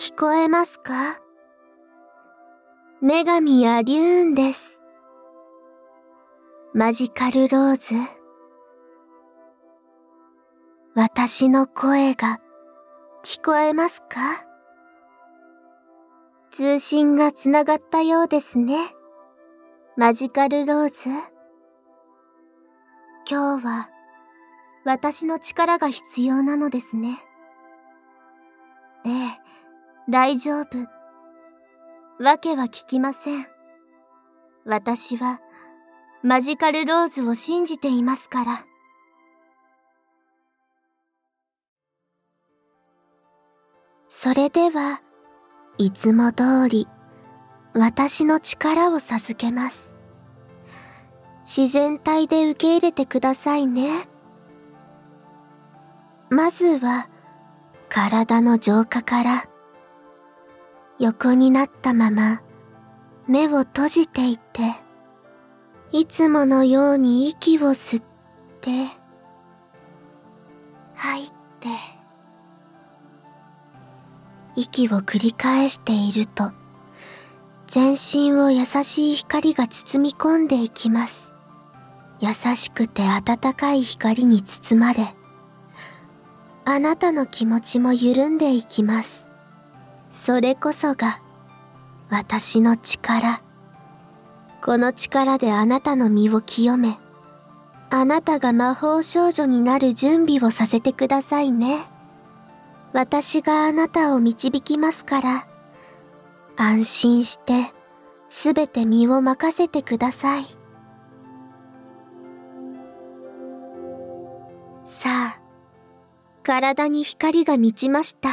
聞こえますか？女神アリューンです。マジカルローズ。私の声が聞こえますか？通信がつながったようですね。マジカルローズ。今日は私の力が必要なのですね。ええ、大丈夫。わけは聞きません。私はマジカルローズを信じていますから。それでは、いつも通り私の力を授けます。自然体で受け入れてくださいね。まずは体の浄化から、横になったまま目を閉じていて、いつものように息を吸って吐いて、息を繰り返していると、全身を優しい光が包み込んでいきます。優しくて温かい光に包まれ、あなたの気持ちも緩んでいきます。それこそが私の力。この力であなたの身を清め、あなたが魔法少女になる準備をさせてくださいね。私があなたを導きますから、安心してすべて身を任せてください。さあ、体に光が満ちました。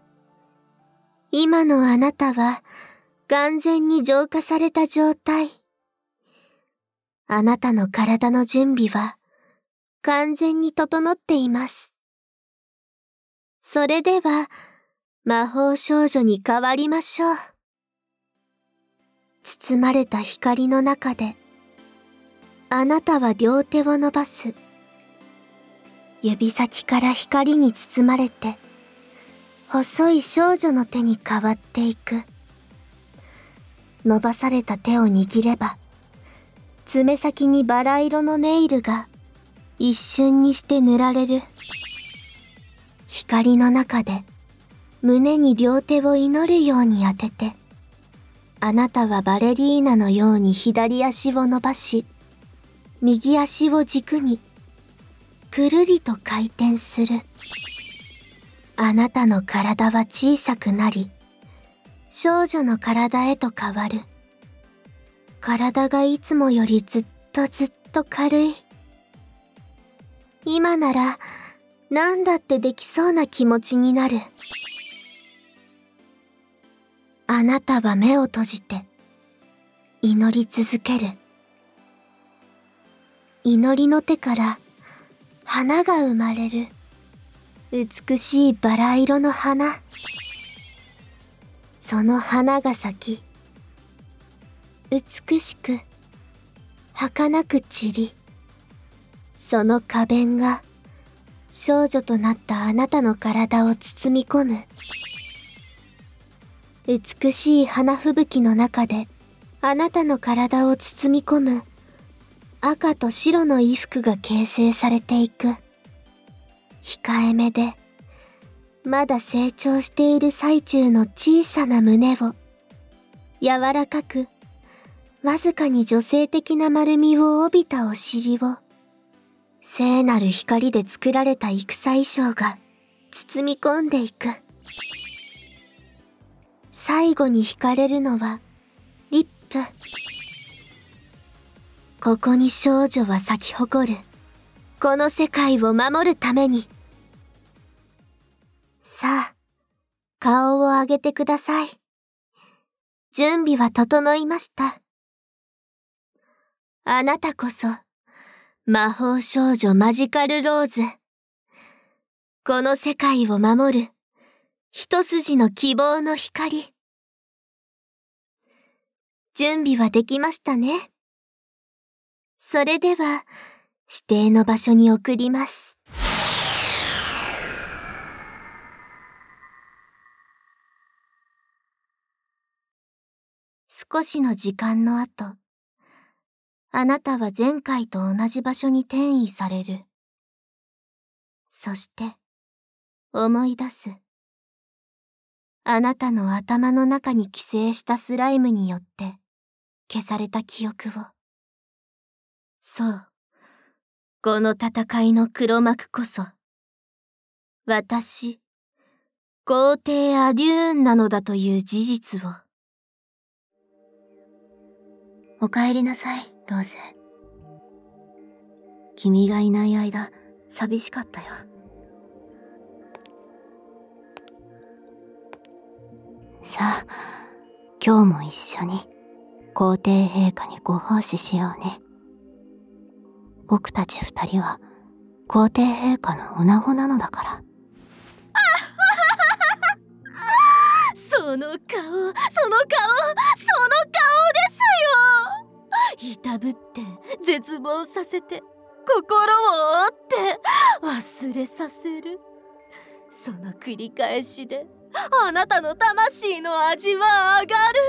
今のあなたは完全に浄化された状態。あなたの体の準備は完全に整っています。それでは魔法少女に変わりましょう。包まれた光の中で、あなたは両手を伸ばす。指先から光に包まれて、細い少女の手に変わっていく。伸ばされた手を握れば、爪先にバラ色のネイルが一瞬にして塗られる。光の中で胸に両手を祈るように当てて、あなたはバレリーナのように左足を伸ばし、右足を軸にくるりと回転する。あなたの体は小さくなり、少女の体へと変わる。体がいつもよりずっと軽い。今なら何だってできそうな気持ちになる。あなたは目を閉じて祈り続ける。祈りの手から花が生まれる。美しいバラ色の花。その花が咲き、美しく儚く散り、その花弁が少女となったあなたの体を包み込む。美しい花吹雪の中であなたの体を包み込む赤と白の衣服が形成されていく。控えめでまだ成長している最中の小さな胸を、柔らかくわずかに女性的な丸みを帯びたお尻を、聖なる光で作られた戦衣装が包み込んでいく。最後に惹かれるのはリップ。ここに少女は咲き誇る。この世界を守るために。さあ、顔を上げてください。準備は整いました。あなたこそ魔法少女マジカルローズ。この世界を守る一筋の希望の光。準備はできましたね。それでは指定の場所に送ります。 少しの時間の後、あなたは前回と同じ場所に転移される。そして、思い出す。あなたの頭の中に寄生したスライムによって消された記憶を。そう、この戦いの黒幕こそ、私、皇帝アデューンなのだという事実を。 お帰りなさい、ローズ。君がいない間、寂しかったよ。さあ、今日も一緒に皇帝陛下にご奉仕しようね。僕たち二人は皇帝陛下の女子なのだから。 その顔ですよ。いたぶって絶望させて心を折って忘れさせる。その繰り返しであなたの魂の味は上がる。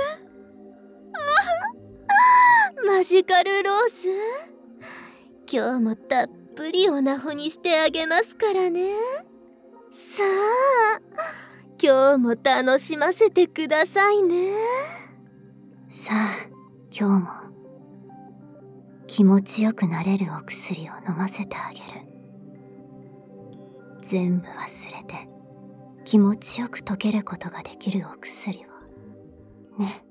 マジカルローズ、今日もたっぷりおなほにしてあげますからね。さあ、今日も楽しませてくださいね。 さあ、今日も気持ちよくなれるお薬を飲ませてあげる。全部忘れて気持ちよく溶けることができるお薬をね。